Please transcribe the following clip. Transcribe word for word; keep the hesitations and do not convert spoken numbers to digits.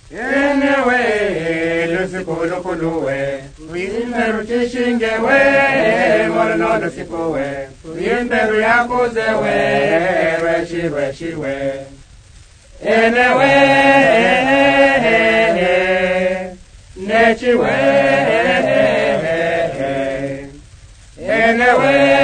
Enewe, lusikulu kuluwe, uyimberu tishingewe, morno lusikowe, uyimberu yakuzewe, reshi reshi we. Enewe, nechiwe, enewe.